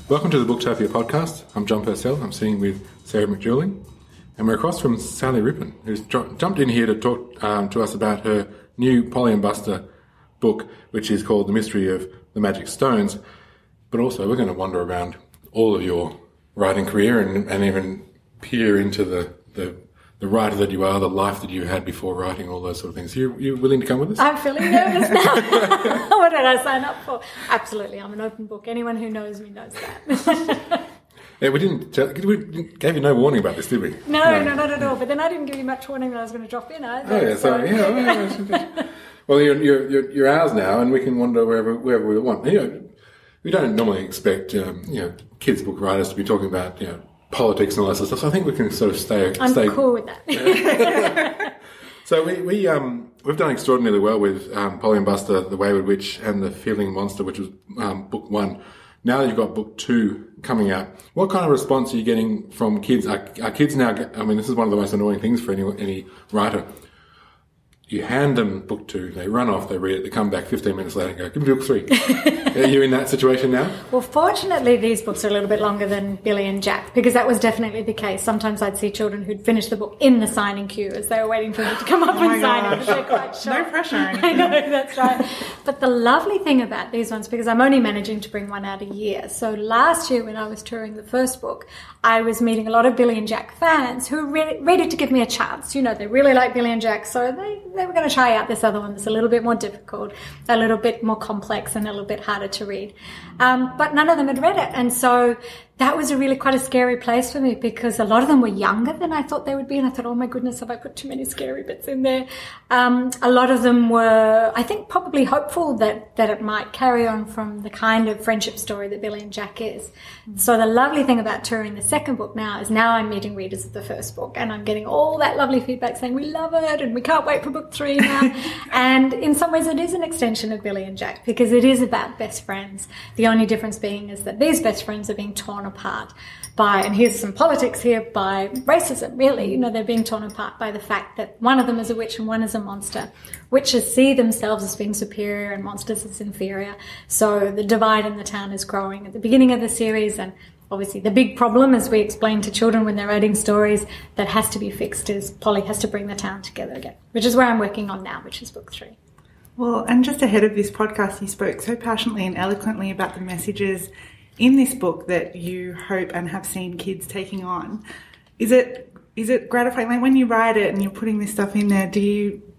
Welcome to the Booktopia podcast. I'm John Purcell. I'm sitting with Sarah McJewling, and we're across from Sally Rippon, who's jumped in here to talk to us about her new Polly and Buster book, which is called The Mystery of the Magic Stones. But also, we're going to wander around all of your writing career and even peer into the writer that you are, the life that you had before writing, all those sort of things. You willing to come with us? I'm feeling nervous now. What did I sign up for? Absolutely, I'm an open book. Anyone who knows me knows that. Yeah, we gave you no warning about this, did we? No, not at all. But then I didn't give you much warning that I was going to drop in either. Oh, yeah, sorry. Yeah. Well, you're ours now, and we can wander wherever we want. We don't normally expect kids' book writers to be talking about politics and all that sort of stuff. So I think we can sort of stay. I'm cool with that. Yeah. So we've done extraordinarily well with Polly and Buster, The Wayward Witch, and The Feeling Monster, which was book 1. Now that you've got book 2 coming out, what kind of response are you getting from kids? Are kids now? I mean, this is one of the most annoying things for any writer. You hand them book 2, they run off, they read it, they come back 15 minutes later and go, give me book 3. Are you in that situation now? Well, fortunately, these books are a little bit longer than Billy and Jack, because that was definitely the case. Sometimes I'd see children who'd finished the book in the signing queue as they were waiting for me to come up and sign it. They're quite shocked. No pressure or anything. I know, that's right. But the lovely thing about these ones, because I'm only managing to bring one out a year. So last year when I was touring the first book, I was meeting a lot of Billy and Jack fans who were ready to give me a chance. They really like Billy and Jack, so they were going to try out this other one that's a little bit more difficult, a little bit more complex, and a little bit harder to read. But none of them had read it, and so that was quite a scary place for me, because a lot of them were younger than I thought they would be, and I thought, oh my goodness, have I put too many scary bits in there? A lot of them were, I think, probably hopeful that it might carry on from the kind of friendship story that Billy and Jack is. So the lovely thing about touring the second book now is now I'm meeting readers of the first book, and I'm getting all that lovely feedback saying, we love it, and we can't wait for book 3 now. And in some ways it is an extension of Billy and Jack, because it is about best friends. The only difference being is that these best friends are being torn apart by, and here's some politics here, by racism, really. They're being torn apart by the fact that one of them is a witch and one is a monster. Witches see themselves as being superior and monsters as inferior. So the divide in the town is growing at the beginning of the series, and obviously the big problem, as we explain to children when they're writing stories, that has to be fixed is Polly has to bring the town together again, which is where I'm working on now, which is book 3. Well, and just ahead of this podcast, you spoke so passionately and eloquently about the messages in this book that you hope and have seen kids taking on. Is it gratifying? Like when you write it and you're putting this stuff in there, do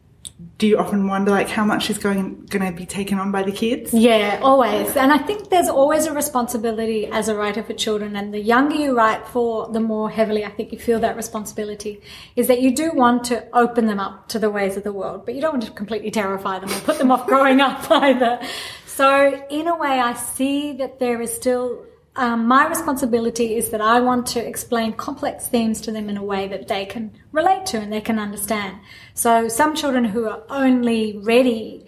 you often wonder how much is going to be taken on by the kids? Yeah, always. And I think there's always a responsibility as a writer for children, and the younger you write for, the more heavily I think you feel that responsibility, is that you do want to open them up to the ways of the world, but you don't want to completely terrify them or put them off growing up either. So in a way, I see that there is still my responsibility is that I want to explain complex themes to them in a way that they can relate to and they can understand. So some children who are only ready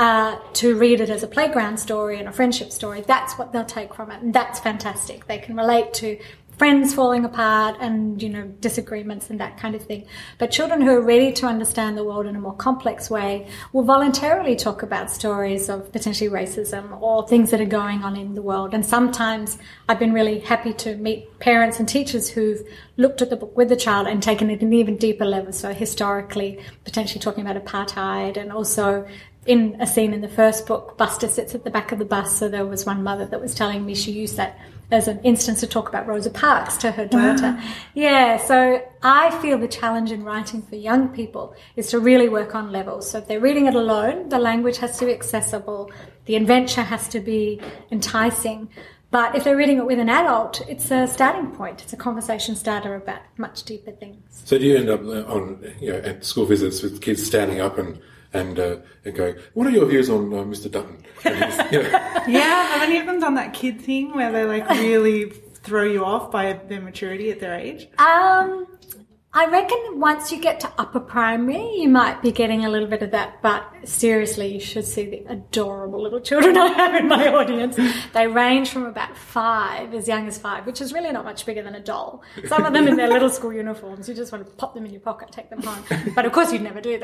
to read it as a playground story and a friendship story, that's what they'll take from it, and that's fantastic. They can relate to friends falling apart and, disagreements and that kind of thing. But children who are ready to understand the world in a more complex way will voluntarily talk about stories of potentially racism or things that are going on in the world. And sometimes I've been really happy to meet parents and teachers who've looked at the book with the child and taken it an even deeper level. So historically, potentially talking about apartheid, and also in a scene in the first book, Buster sits at the back of the bus. So there was one mother that was telling me she used that as an instance to talk about Rosa Parks to her daughter. Wow. Yeah, so I feel the challenge in writing for young people is to really work on levels. So if they're reading it alone, the language has to be accessible, the adventure has to be enticing. But if they're reading it with an adult, it's a starting point. It's a conversation starter about much deeper things. So do you end up at school visits with kids standing up and going, what are your views on Mr. Dutton? Yeah, have any of them done that kid thing where they really throw you off by their maturity at their age? I reckon once you get to upper primary, you might be getting a little bit of that, but seriously, you should see the adorable little children I have in my audience. They range from about 5, as young as 5, which is really not much bigger than a doll. Some of them in their little school uniforms, you just want to pop them in your pocket, take them home. But of course you'd never do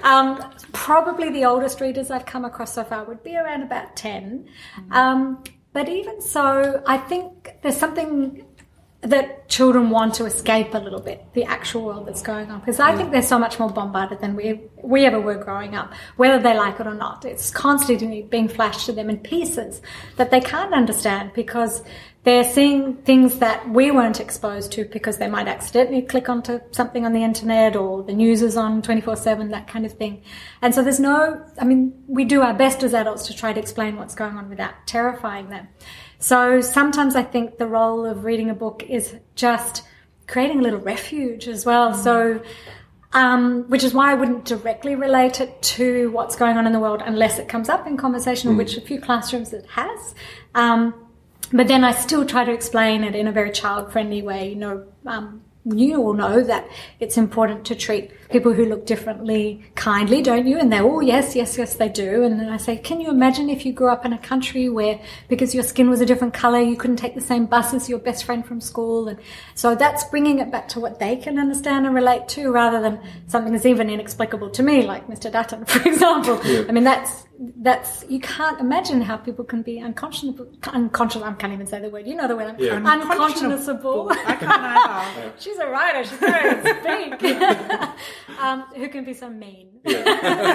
that. Probably the oldest readers I've come across so far would be around about 10. But even so, I think there's something that children want to escape a little bit, the actual world that's going on. Because I think they're so much more bombarded than we ever were growing up, whether they like it or not. It's constantly being flashed to them in pieces that they can't understand because they're seeing things that we weren't exposed to because they might accidentally click onto something on the internet or the news is on 24/7, that kind of thing. And so we do our best as adults to try to explain what's going on without terrifying them. So sometimes I think the role of reading a book is just creating a little refuge as well. So, which is why I wouldn't directly relate it to what's going on in the world unless it comes up in conversation, which a few classrooms it has. But then I still try to explain it in a very child-friendly way. You all know that it's important to treat people who look differently kindly, don't you? And they're, oh, yes, they do. And then I say, can you imagine if you grew up in a country where, because your skin was a different colour, you couldn't take the same bus as your best friend from school? And so that's bringing it back to what they can understand and relate to rather than something that's even inexplicable to me, like Mr. Dutton, for example. Yeah. I mean, that's you can't imagine how people can be unconscionable. I can't even say the word. You know the word. Yeah. Unconscionable. I can't either. She's a writer. She can't speak. Who can be so mean? Yeah.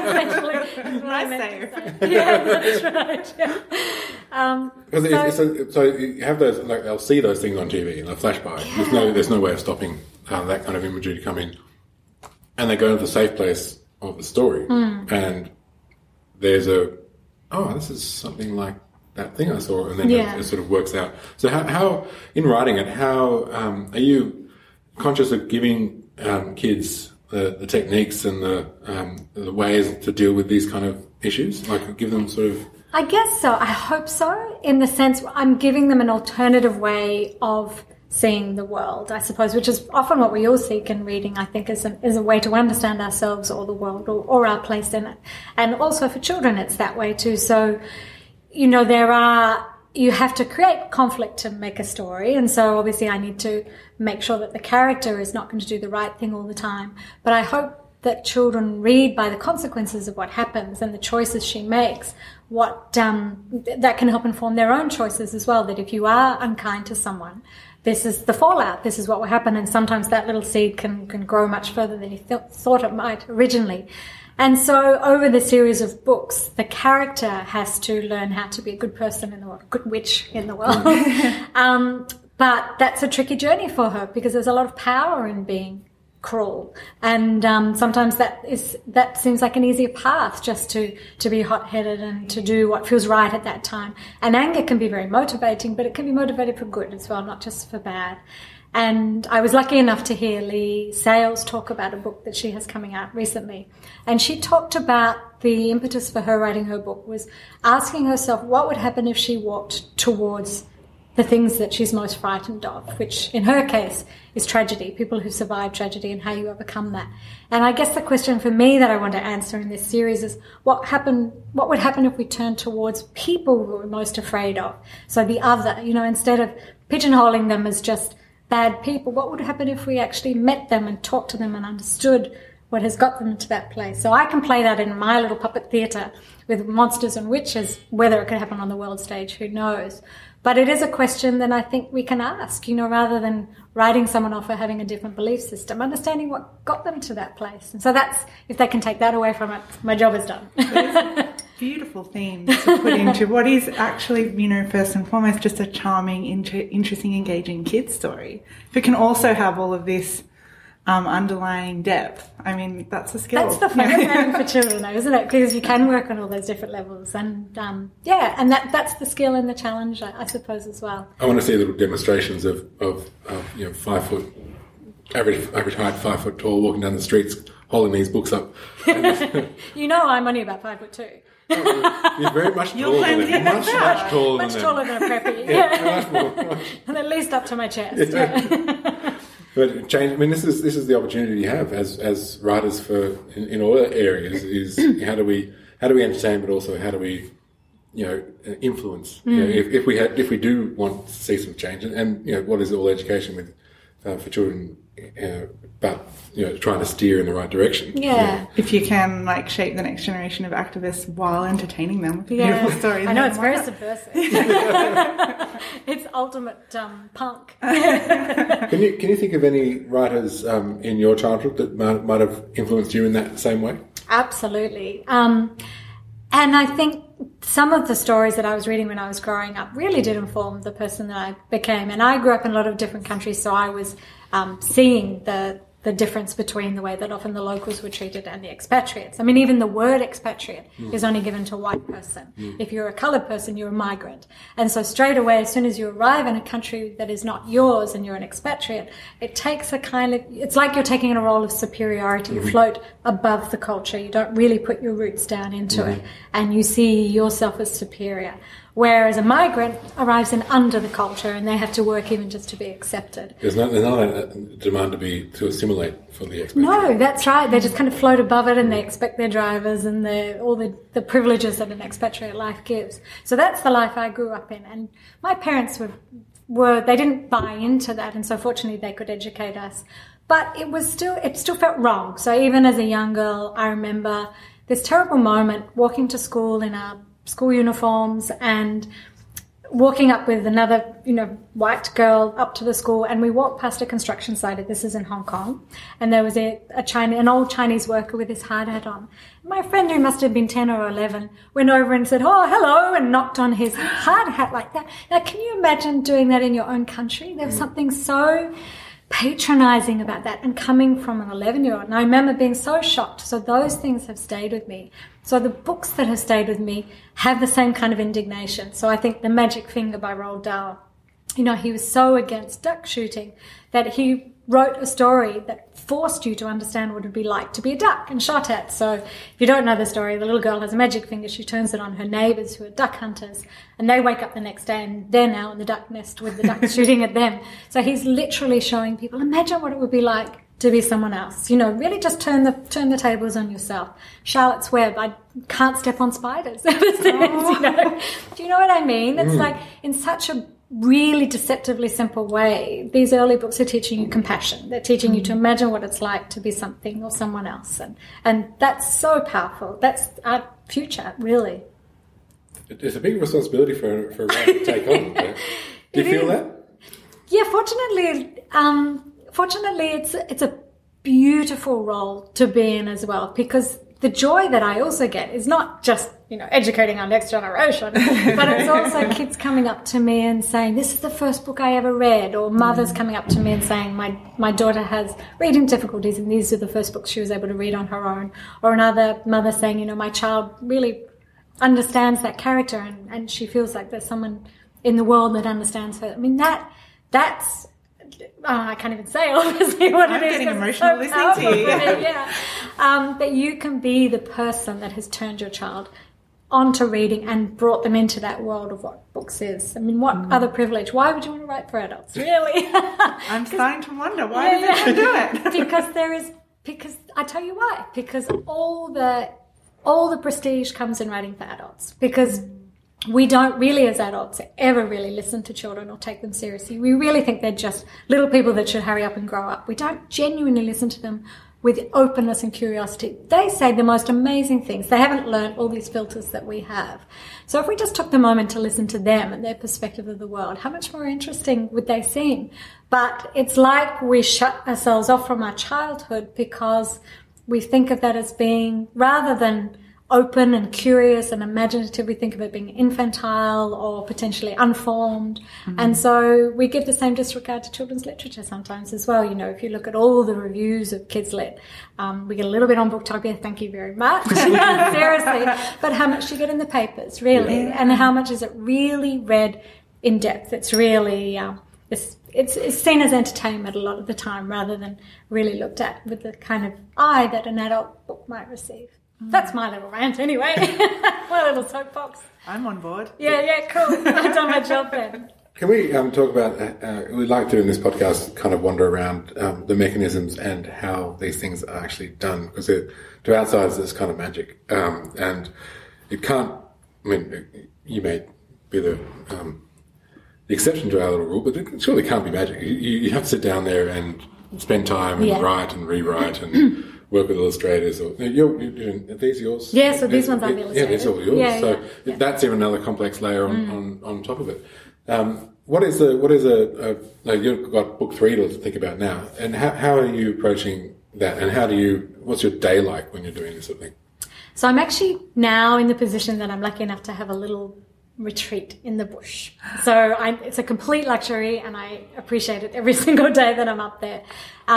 Nice save. Yeah, that's right. Yeah. So you have those, like, they'll see those things on TV and they'll flash by. Yeah. There's no way of stopping that kind of imagery to come in. And they go into the safe place of the story. And there's this is something like that thing I saw, and then it sort of works out. So how in writing it, are you conscious of giving kids the techniques and the ways to deal with these kind of issues? Like, give them sort of... I guess so. I hope so, in the sense I'm giving them an alternative way of seeing the world, I suppose, which is often what we all seek in reading, I think, is a way to understand ourselves or the world or our place in it. And also for children, it's that way too. So, you have to create conflict to make a story. And so obviously I need to make sure that the character is not going to do the right thing all the time. But I hope that children read by the consequences of what happens and the choices she makes, what that can help inform their own choices as well, that if you are unkind to someone, this is the fallout, this is what will happen, and sometimes that little seed can grow much further than you thought it might originally. And so over the series of books, the character has to learn how to be a good person in the world, good witch in the world. But that's a tricky journey for her because there's a lot of power in being cruel, and sometimes that seems like an easier path, just to be hot-headed and to do what feels right at that time. And anger can be very motivating, but it can be motivated for good as well, not just for bad. And I was lucky enough to hear Lee Sales talk about a book that she has coming out recently, and she talked about the impetus for her writing her book was asking herself what would happen if she walked towards the things that she's most frightened of, which in her case is tragedy, people who survive tragedy and how you overcome that. And I guess the question for me that I want to answer in this series is what would happen if we turned towards people who we're most afraid of? So the other, instead of pigeonholing them as just bad people, what would happen if we actually met them and talked to them and understood what has got them into that place? So I can play that in my little puppet theatre with monsters and witches. Whether it could happen on the world stage, who knows? But it is a question that I think we can ask, rather than writing someone off for having a different belief system, understanding what got them to that place. And so that's, if they can take that away from it, my job is done. Beautiful themes to put into what is actually, first and foremost, just a charming, interesting, engaging kids story. But can also have all of this underlying depth. I mean, that's a skill. That's the fun of writing for children, though, isn't it? Because you can work on all those different levels, and and that's the skill and the challenge, I suppose, as well. I want to see little demonstrations of 5 foot average height, 5 foot tall, walking down the streets, holding these books up. I'm only about 5'2". You're very much taller than them. Much taller than them. Much taller than a preppy. Yeah. Much more. And at least up to my chest. Yeah. But change. I mean, this is the opportunity you have as writers in all areas. Is how do we entertain, but also how do we influence? If we do want to see some change, and what is all education with for children but trying to steer in the right direction. Yeah. If you can shape the next generation of activists while entertaining them with beautiful stories. I know, it's very subversive. It's ultimate punk. Can you think of any writers in your childhood that might have influenced you in that same way? Absolutely. And I think some of the stories that I was reading when I was growing up really did inform the person that I became. And I grew up in a lot of different countries, so I was seeing the difference between the way that often the locals were treated and the expatriates. I mean, even the word expatriate is only given to a white person. If you're a coloured person, you're a migrant. And so straight away, as soon as you arrive in a country that is not yours and you're an expatriate, it takes it's like you're taking a role of superiority. You float above the culture. You don't really put your roots down into it. And you see yourself as superior. Whereas a migrant arrives in under the culture and they have to work even just to be accepted. There's not a demand to assimilate for the expatriate. No, that's right. They just kind of float above it and they expect their drivers and all the privileges that an expatriate life gives. So that's the life I grew up in. And my parents they didn't buy into that, and so fortunately they could educate us. But it still felt wrong. So even as a young girl, I remember this terrible moment walking to school in our school uniforms and walking up with another, white girl up to the school, and we walked past a construction site. This is in Hong Kong, and there was an old Chinese worker with his hard hat on. My friend, who must have been 10 or 11, went over and said, "Oh, hello," and knocked on his hard hat like that. Now, can you imagine doing that in your own country? There was something so patronizing about that, and coming from an 11-year-old. And I remember being so shocked. So those things have stayed with me. So the books that have stayed with me have the same kind of indignation. So I think The Magic Finger by Roald Dahl, he was so against duck shooting that he wrote a story that forced you to understand what it would be like to be a duck and shot at. So if you don't know the story, the little girl has a magic finger. She turns it on her neighbours who are duck hunters, and they wake up the next day and they're now in the duck nest with the ducks shooting at them. So he's literally showing people, imagine what it would be like to be someone else. Really just turn the tables on yourself. Charlotte's Web, I can't step on spiders ever since, Do you know what I mean? It's like in such a really deceptively simple way, these early books are teaching you compassion. They're teaching you to imagine what it's like to be something or someone else. And that's so powerful. That's our future, really. It's a big responsibility for a writer to take on. Do you feel that? Yeah, fortunately, it's a beautiful role to be in as well, because the joy that I also get is not just, educating our next generation, but it's also kids coming up to me and saying, this is the first book I ever read, or mothers coming up to me and saying, my daughter has reading difficulties and these are the first books she was able to read on her own, or another mother saying, my child really understands that character and she feels like there's someone in the world that understands her. I mean, that's I can't even say obviously what it is. I'm getting emotional listening to you. Yeah. That you can be the person that has turned your child onto reading and brought them into that world of what books is. I mean, what other privilege? Why would you want to write for adults? Really? I'm starting to wonder, why do they do it? Because I tell you why. Because all the prestige comes in writing for adults. Because we don't really, as adults, ever really listen to children or take them seriously. We really think they're just little people that should hurry up and grow up. We don't genuinely listen to them with openness and curiosity. They say the most amazing things. They haven't learned all these filters that we have. So if we just took the moment to listen to them and their perspective of the world, how much more interesting would they seem? But it's like we shut ourselves off from our childhood because we think of that as being, rather than open and curious and imaginative, we think of it being infantile or potentially unformed. And so we give the same disregard to children's literature sometimes as well. If you look at all the reviews of Kids Lit, we get a little bit on Booktopia, thank you very much, seriously, but how much do you get in the papers, really? Yeah. And how much is it really read in depth? It's really, it's seen as entertainment a lot of the time rather than really looked at with the kind of eye that an adult book might receive. That's my little rant anyway. My little soapbox. I'm on board. Yeah, cool. I've done my job then. Can we talk about, we like to in this podcast kind of wander around the mechanisms and how these things are actually done, because to outsiders it's kind of magic. And it can't, you may be the exception to our little rule, but it surely can't be magic. You have to sit down there and spend time and write and rewrite and work with illustrators. Or are these yours? Yeah, so these ones I've illustrated. Yeah, these are all yours. That's even another complex layer on top of it. What is you've got book 3 to think about now, and how are you approaching that, and what's your day like when you're doing this sort of thing? So I'm actually now in the position that I'm lucky enough to have a little retreat in the bush. So it's a complete luxury, and I appreciate it every single day that I'm up there,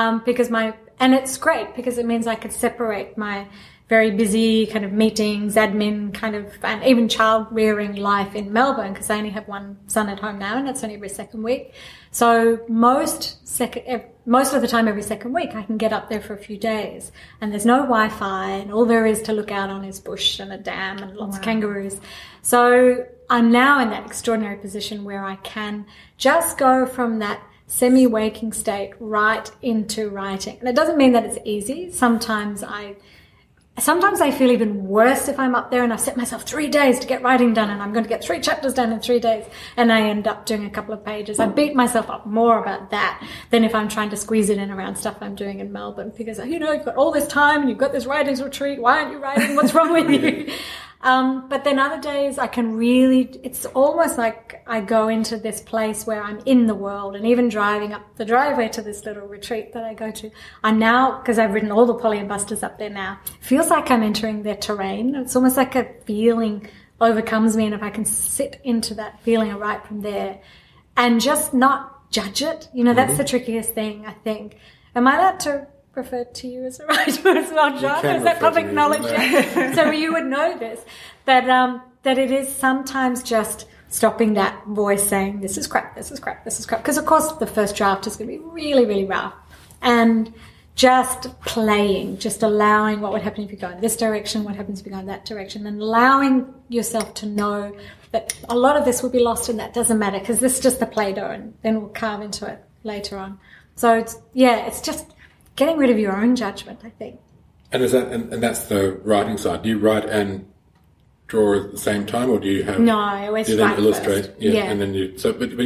and it's great because it means I could separate my very busy kind of meetings, admin kind of, and even child rearing life in Melbourne, because I only have one son at home now, and it's only every second week. So most of the time, every second week, I can get up there for a few days, and there's no Wi-Fi, and all there is to look out on is bush and a dam and lots of kangaroos. So I'm now in that extraordinary position where I can just go from that semi-waking state right into writing. And it doesn't mean that it's easy. Sometimes I feel even worse if I'm up there and I've set myself 3 days to get writing done, and I'm going to get 3 chapters done in 3 days, and I end up doing a couple of pages. I beat myself up more about that than if I'm trying to squeeze it in around stuff I'm doing in Melbourne, because, you've got all this time and you've got this writings retreat. Why aren't you writing? What's wrong with you? But then other days I can really, it's almost like I go into this place where I'm in the world, and even driving up the driveway to this little retreat that I go to, I'm now, because I've written all the Polly and Busters up there now, it feels like I'm entering their terrain. It's almost like a feeling overcomes me, and if I can sit into that feeling and write from there and just not judge it, that's the trickiest thing, I think. Am I allowed to refer to you as a writer as well, John? Is that public knowledge? So you would know this, that it is sometimes just stopping that voice saying, this is crap, this is crap, this is crap. Because, of course, the first draft is going to be really, really rough. And just playing, just allowing what would happen if you go in this direction, what happens if you go in that direction, and allowing yourself to know that a lot of this will be lost and that doesn't matter, because this is just the Play-Doh, and then we'll carve into it later on. So, it's just getting rid of your own judgment, I think. And is that and that's the writing side. Do you write and draw at the same time, or do you have? No, I always write then illustrate, first. And then you. So, but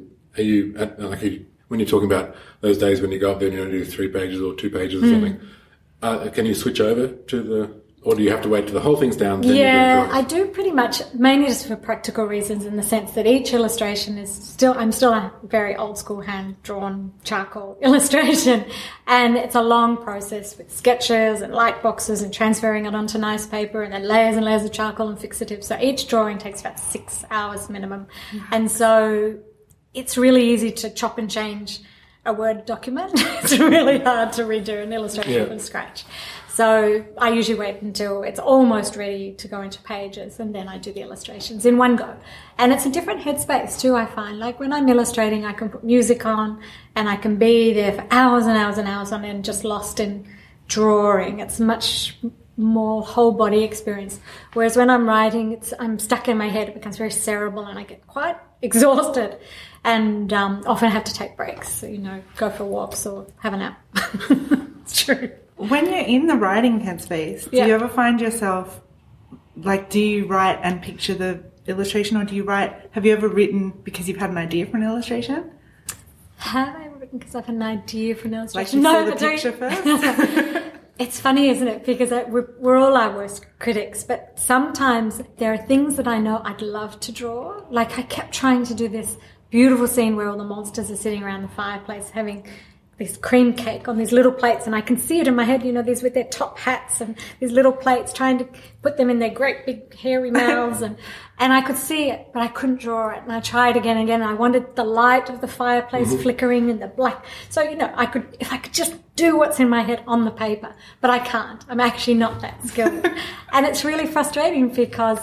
when you're talking about those days when you go up there and you do 3 pages or 2 pages or something, can you switch over to the? Or do you have to wait till the whole thing's down? Then I do pretty much, mainly just for practical reasons, in the sense that each illustration is I'm still a very old school hand-drawn charcoal illustration, and it's a long process with sketches and light boxes and transferring it onto nice paper, and then layers and layers of charcoal and fixatives. So each drawing takes about 6 hours minimum. And so it's really easy to chop and change a Word document. It's really hard to redo an illustration from scratch. So I usually wait until it's almost ready to go into pages, and then I do the illustrations in one go. And it's a different headspace too, I find. Like when I'm illustrating, I can put music on and I can be there for hours and hours and hours on end, just lost in drawing. It's much more whole body experience. Whereas when I'm writing, I'm stuck in my head. It becomes very cerebral and I get quite exhausted, and often have to take breaks. So, go for walks or have a nap. It's true. When you're in the writing headspace, do you ever find yourself, do you write and picture the illustration, or have you ever written because you've had an idea for an illustration? Have I written because I've had an idea for an illustration? Like you saw the picture first? It's funny, isn't it? Because we're all our worst critics, but sometimes there are things that I know I'd love to draw. Like I kept trying to do this beautiful scene where all the monsters are sitting around the fireplace having this cream cake on these little plates, and I can see it in my head, these with their top hats and these little plates, trying to put them in their great big hairy mouths, and I could see it, but I couldn't draw it, and I tried again and again, and I wanted the light of the fireplace flickering and the black, so, if I could just do what's in my head on the paper, but I can't. I'm actually not that skilled. And it's really frustrating because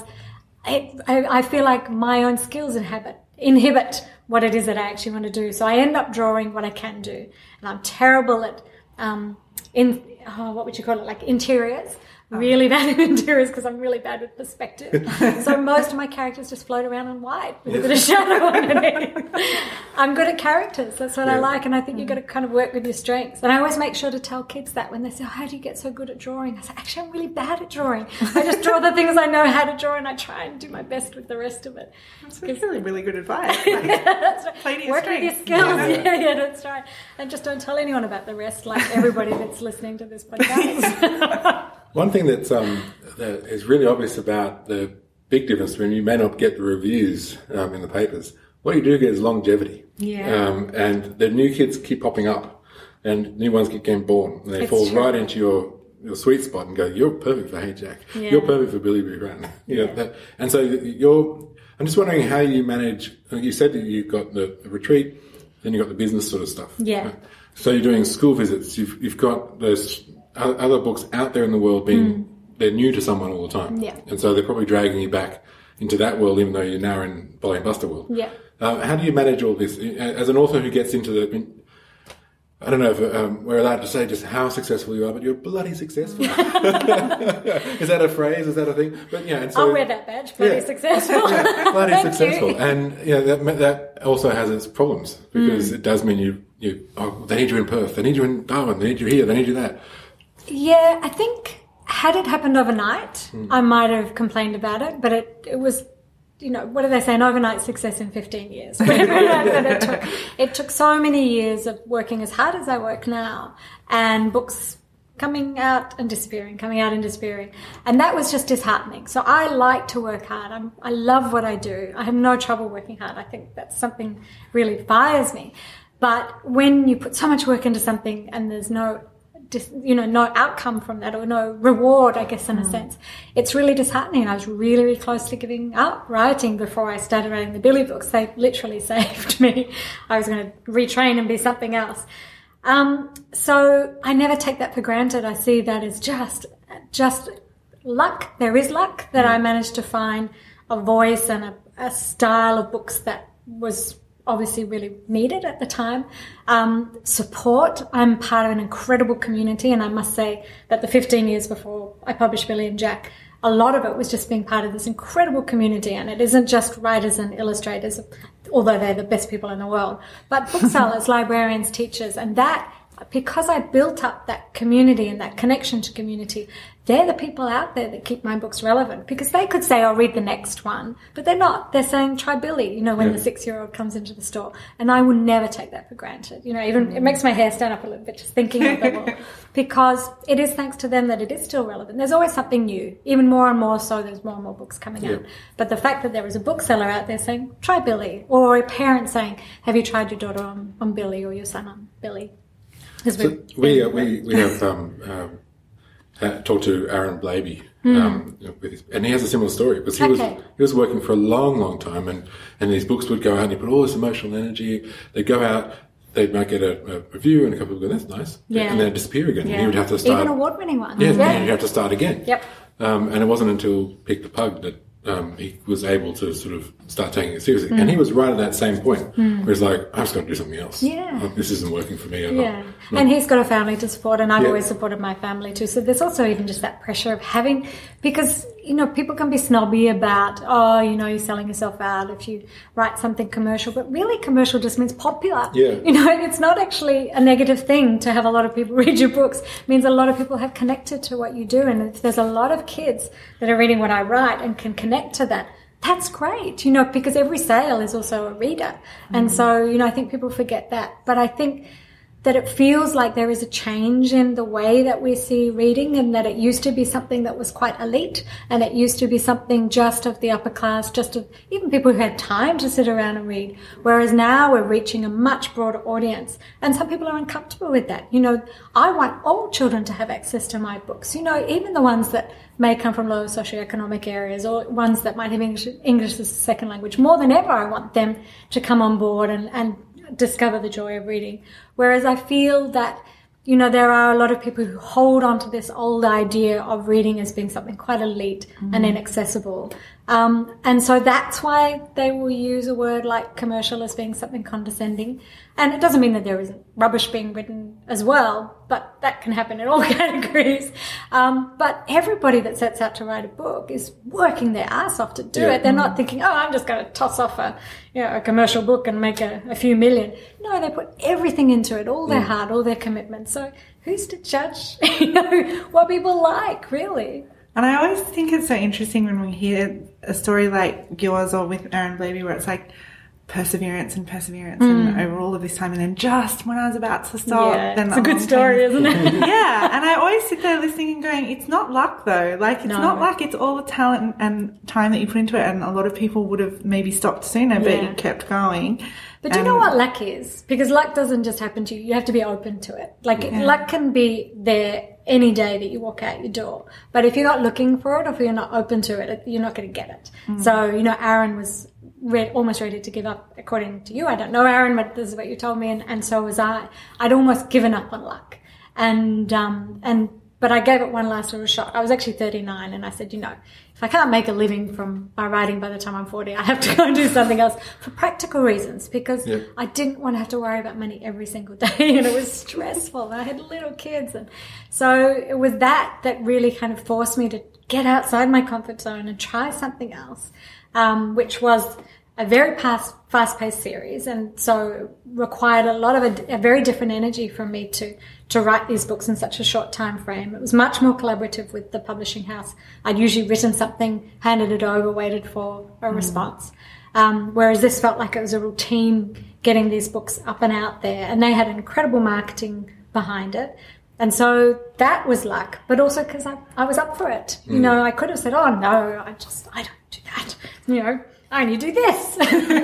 I feel like my own skills inhibit what it is that I actually want to do. So I end up drawing what I can do. And I'm terrible at, what would you call it, like interiors. really bad at interiors because I'm really bad with perspective. So most of my characters just float around on white with a bit of shadow underneath. I'm good at characters. That's what I like. And I think you've got to kind of work with your strengths. And I always make sure to tell kids that when they say, how do you get so good at drawing? I say, actually, I'm really bad at drawing. I just draw the things I know how to draw and I try and do my best with the rest of it. That's really, really good advice. That's right. Play to your Work with your strengths. skills. Yeah, that's right. And just don't tell anyone about the rest, like everybody that's listening to this podcast. One thing that is really obvious about the big difference when you may not get the reviews in the papers, what you do get is longevity. Yeah. And the new kids keep popping up and new ones keep getting born. And they fall right into your sweet spot and go, you're perfect for Hey Jack. Yeah. You're perfect for Billy Boo Run. And so I'm just wondering how you manage, you said that you've got the retreat, then you've got the business sort of stuff. Yeah. Right? So you're doing school visits. You've got those other books out there in the world they're new to someone all the time. Yeah. And so they're probably dragging you back into that world even though you're now in Polly and Buster world. Yeah. How do you manage all this? As an author who gets into I don't know if we're allowed to say just how successful you are, but you're bloody successful. Is that a phrase? Is that a thing? But yeah, and so, I'll wear that badge. Bloody successful. bloody Thank successful. you. And that also has its problems because it does mean they need you in Perth, they need you in Darwin, they need you here, they need you there. Yeah, I think had it happened overnight, I might have complained about it, but it was, what do they say, an overnight success in 15 years. But it took so many years of working as hard as I work now and books coming out and disappearing. And that was just disheartening. So I like to work hard. I love what I do. I have no trouble working hard. I think that's something really fires me. But when you put so much work into something and there's no outcome from that or no reward, I guess, in a sense, it's really disheartening. I was really, really close to giving up writing before I started writing the Billy books. They literally saved me. I was going to retrain and be something else. So I never take that for granted. I see that as just luck. There is luck that I managed to find a voice and a style of books that was obviously really needed at the time. Support. I'm part of an incredible community, and I must say that the 15 years before I published Billy and Jack, a lot of it was just being part of this incredible community. And it isn't just writers and illustrators, although they're the best people in the world, but booksellers, librarians, teachers, and that, because I built up that community and that connection to community, they're the people out there that keep my books relevant, because they could say, I'll read the next one, but they're not. They're saying, try Billy, when the 6-year-old comes into the store. And I will never take that for granted. Even it makes my hair stand up a little bit just thinking of them all, because it is thanks to them that it is still relevant. There's always something new, even more and more so. There's more and more books coming out. But the fact that there is a bookseller out there saying, try Billy, or a parent saying, have you tried your daughter on Billy or your son on Billy? So we have talked to Aaron Blaby, and he has a similar story, because he was working for a long, long time, and these books would go out and he put all this emotional energy. They'd go out, they might get a review, and a couple of people go, that's nice, and then disappear again. And he would have to start. Even award-winning ones. Yeah, and he'd have to start again. Yep. And it wasn't until Pick the Pug that he was able to sort of start taking it seriously. And he was right at that same point where he's like, I've just got to do something else. Yeah. This isn't working for me. And he's got a family to support, and I've always supported my family too. So there's also even just that pressure of having, because, people can be snobby about, you're selling yourself out if you write something commercial, but really commercial just means popular. Yeah. It's not actually a negative thing to have a lot of people read your books. It means a lot of people have connected to what you do. And if there's a lot of kids that are reading what I write and can connect to that, that's great, because every sale is also a reader. And so, I think people forget that. But I think that it feels like there is a change in the way that we see reading, and that it used to be something that was quite elite, and it used to be something just of the upper class, just of even people who had time to sit around and read. Whereas now we're reaching a much broader audience, and some people are uncomfortable with that. I want all children to have access to my books, even the ones that may come from low socioeconomic areas, or ones that might have English as a second language. More than ever, I want them to come on board and discover the joy of reading. Whereas I feel that, there are a lot of people who hold on to this old idea of reading as being something quite elite and inaccessible. And so that's why they will use a word like commercial as being something condescending. And it doesn't mean that there isn't rubbish being written as well, but that can happen in all categories. But everybody that sets out to write a book is working their ass off to do it. They're not thinking, oh, I'm just going to toss off a commercial book and make a few million. No, they put everything into it, all their heart, all their commitment. So who's to judge, what people like, really? And I always think it's so interesting when we hear a story like yours or with Aaron Blabey where it's like perseverance and over all of this time, and then just when I was about to stop, then it's a good story, isn't it? Yeah, and I always sit there listening and going, it's not luck though. Like, it's not luck, it's all the talent and time that you put into it, and a lot of people would have maybe stopped sooner, but you kept going. But do you know what luck is? Because luck doesn't just happen to you. You have to be open to it. Like, luck can be there any day that you walk out your door. But if you're not looking for it, or if you're not open to it, you're not going to get it. So, Aaron was almost ready to give up, according to you. I don't know Aaron, but this is what you told me, and so was I. I'd almost given up on luck. But I gave it one last little shot. I was actually 39, and I said, if I can't make a living from my writing by the time I'm 40, I have to go and do something else for practical reasons, because I didn't want to have to worry about money every single day, and it was stressful. I had little kids, and so it was that really kind of forced me to get outside my comfort zone and try something else, which was a very fast-paced series, and so required a lot of a very different energy from me to write these books in such a short time frame. It was much more collaborative with the publishing house. I'd usually written something, handed it over, waited for a response, whereas this felt like it was a real team getting these books up and out there, and they had incredible marketing behind it. And so that was luck, but also because I was up for it. I could have said, oh no, I don't do that. I only do this.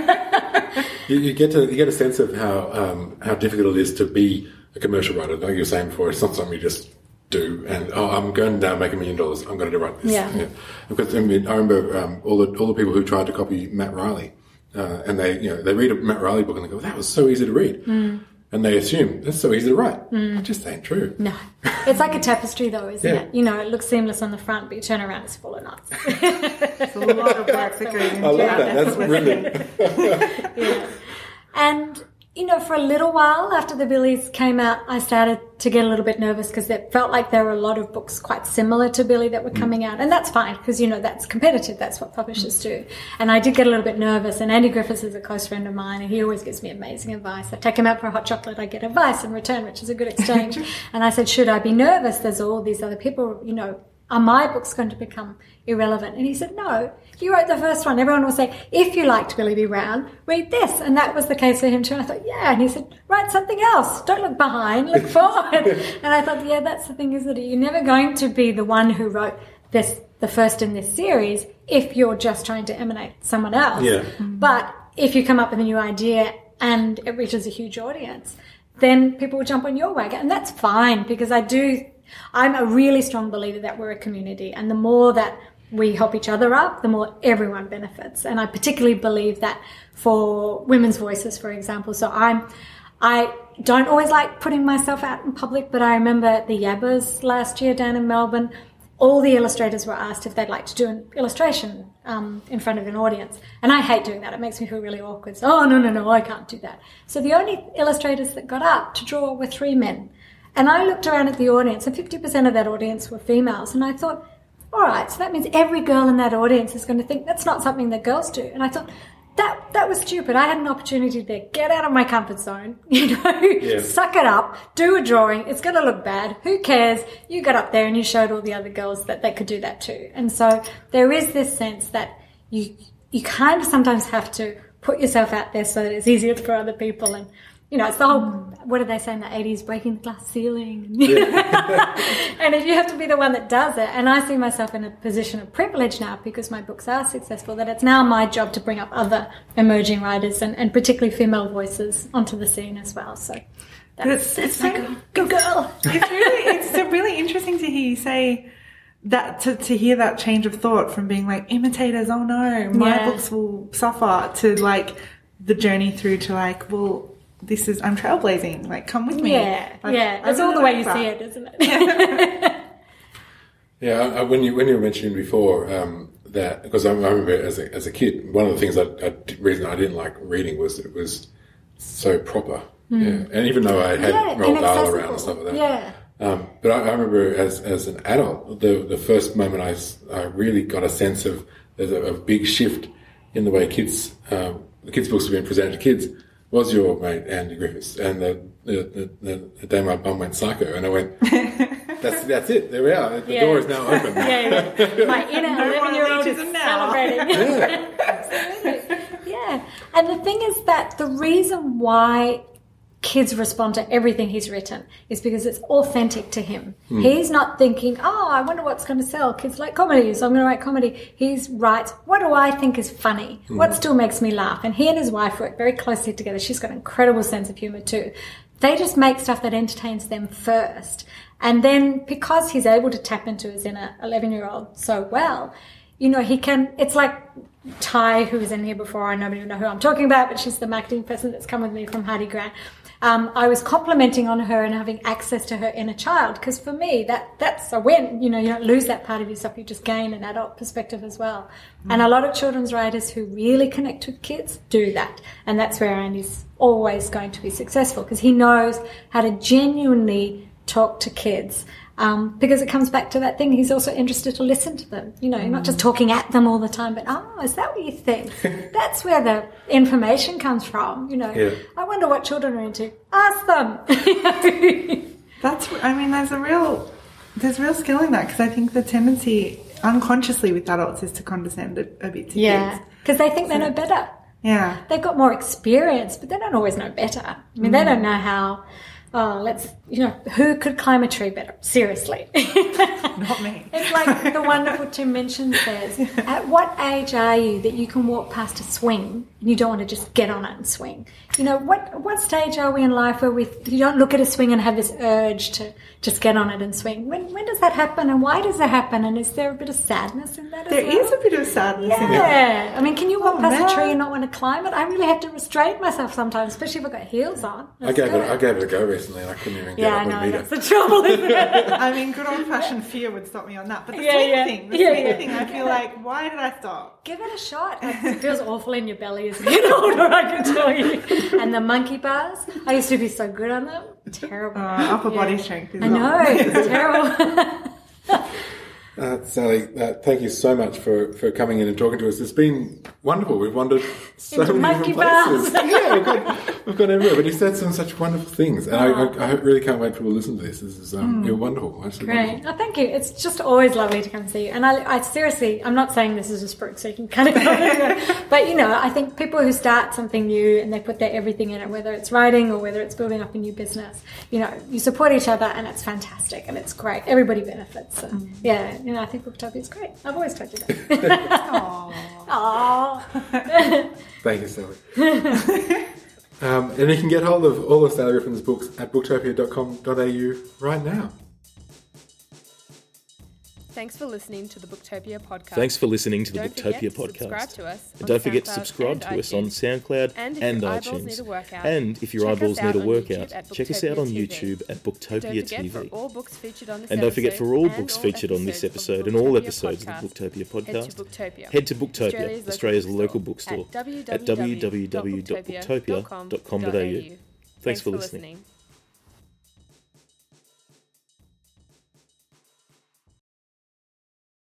you get a sense of how difficult it is to be a commercial writer. Like you were saying before, it's not something you just do and I'm going down and make $1 million. I'm going to write this. Yeah. Because I remember all the people who tried to copy Matt Riley, and they read a Matt Riley book and they go, that was so easy to read. And they assume that's so easy to write. It just ain't true. No. It's like a tapestry though, isn't it? It looks seamless on the front, but you turn around, it's full of knots. It's a lot of work that goes into it. I love that. That's brilliant. Yeah. And, for a little while after the Billies came out, I started to get a little bit nervous because it felt like there were a lot of books quite similar to Billy that were coming out. And that's fine because, that's competitive. That's what publishers do. And I did get a little bit nervous. And Andy Griffiths is a close friend of mine, and he always gives me amazing advice. I take him out for a hot chocolate. I get advice in return, which is a good exchange. And I said, should I be nervous? There's all these other people, are my books going to become irrelevant? And he said, no, you wrote the first one. Everyone will say, if you liked Billy B. Brown, read this. And that was the case for him too. And I thought, yeah. And he said, write something else. Don't look behind, look forward. And I thought, yeah, that's the thing, isn't it? You're never going to be the one who wrote the first in this series if you're just trying to emanate someone else. Yeah. But if you come up with a new idea and it reaches a huge audience, then people will jump on your wagon. And that's fine, because I'm a really strong believer that we're a community, and the more that we help each other up, the more everyone benefits. And I particularly believe that for women's voices, for example. So I don't always like putting myself out in public, but I remember at the Yabbers last year down in Melbourne, all the illustrators were asked if they'd like to do an illustration in front of an audience. And I hate doing that. It makes me feel really awkward. So, oh, no, I can't do that. So the only illustrators that got up to draw were 3 men. And I looked around at the audience, and 50% of that audience were females. And I thought, all right, so that means every girl in that audience is going to think that's not something that girls do. And I thought, that was stupid. I had an opportunity to get out of my comfort zone, suck it up, do a drawing. It's going to look bad. Who cares? You got up there and you showed all the other girls that they could do that too. And so there is this sense that you kind of sometimes have to put yourself out there so that it's easier for other people. And it's the whole, what did they say in the 80s, breaking the glass ceiling. And if you have to be the one that does it, and I see myself in a position of privilege now because my books are successful, that it's now my job to bring up other emerging writers and particularly female voices onto the scene as well. So that's like a good girl. It's really interesting to hear you say that, to hear that change of thought from being like imitators, oh no, my books will suffer, to like the journey through to like, well, I'm trailblazing. Like, come with me. Yeah, That's all the way you see it, isn't it? Yeah. When you were mentioning before that, because I remember as a kid, one of the things reason I didn't like reading was that it was so proper. Yeah. And even though I had Roald Dahl around and stuff like that. Yeah. But I remember as an adult, the first moment I really got a sense of there's a big shift in the way the kids' books have been presented to kids was your mate Andy Griffiths, and the day my bum went psycho, and I went, that's it, there we are, the door is now open. My inner 11-year-old is celebrating. Yeah. Absolutely. Yeah. And the thing is that the reason why kids respond to everything he's written is because it's authentic to him. He's not thinking, I wonder what's going to sell. Kids like comedy, so I'm going to write comedy. He writes, what do I think is funny? What still makes me laugh? And he and his wife work very closely together. She's got an incredible sense of humour too. They just make stuff that entertains them first. And then because he's able to tap into his inner 11-year-old so well, it's like Ty, who was in here before, I don't even know who I'm talking about, but she's the marketing person that's come with me from Hardy Grant. I was complimenting on her and having access to her inner child, because for me, that's a win. You don't lose that part of yourself, you just gain an adult perspective as well. And a lot of children's writers who really connect with kids do that. And that's where Andy's always going to be successful, because he knows how to genuinely talk to kids. Because it comes back to that thing, he's also interested to listen to them. You're not just talking at them all the time, but, is that what you think? That's where the information comes from, Yeah. I wonder what children are into. Ask them. there's real skill in that, because I think the tendency unconsciously with adults is to condescend a bit to kids. Because they think they know better. Yeah. They've got more experience, but they don't always know better. I mean, they don't know how... who could climb a tree better? Seriously. Not me. It's like the wonderful Tim Minchin says, at what age are you that you can walk past a swing and you don't want to just get on it and swing? What stage are we in life where you don't look at a swing and have this urge to just get on it and swing? When does that happen, and why does that happen? And is there a bit of sadness in that as well? There is a bit of sadness in it. Yeah. I mean, can you walk past a tree and not want to climb it? I really have to restrain myself sometimes, especially if I've got heels on. I gave it a go recently, and I couldn't even get up and meet that's the trouble, isn't it? I mean, good old-fashioned fear would stop me on that. But the swing thing, I feel like, why did I stop? Give it a shot. It feels awful in your belly as you get older, I can tell you. And the monkey bars, I used to be so good on them. Terrible. Upper body strength is I know, it's terrible. Sally, thank you so much for coming in and talking to us. It's been wonderful. We've wandered so many different places. We've gone everywhere. But you said some such wonderful things. And I really can't wait for people to listen to this. This is you're wonderful. Absolutely Great. wonderful. Oh, thank you. It's just always lovely to come see you. And I seriously, I'm not saying this is a spruik, so you can kind of go into it. But, I think people who start something new and they put their everything in it, whether it's writing or whether it's building up a new business, you support each other, and it's fantastic and it's great. Everybody benefits. So, I think Booktopia is great. I've always told you that. Aww. Thank you, Sally. And you can get hold of all of Sally Rippon's books at booktopia.com.au right now. Thanks for listening to the Booktopia podcast. Subscribe to us. And don't forget to subscribe to us on SoundCloud and iTunes. And if your eyeballs need a workout, check us out on YouTube at Booktopia TV. And don't forget, for all books featured on this episode and all episodes of the Booktopia podcast, head to Booktopia, Australia's local bookstore, at www.booktopia.com.au. Thanks for listening.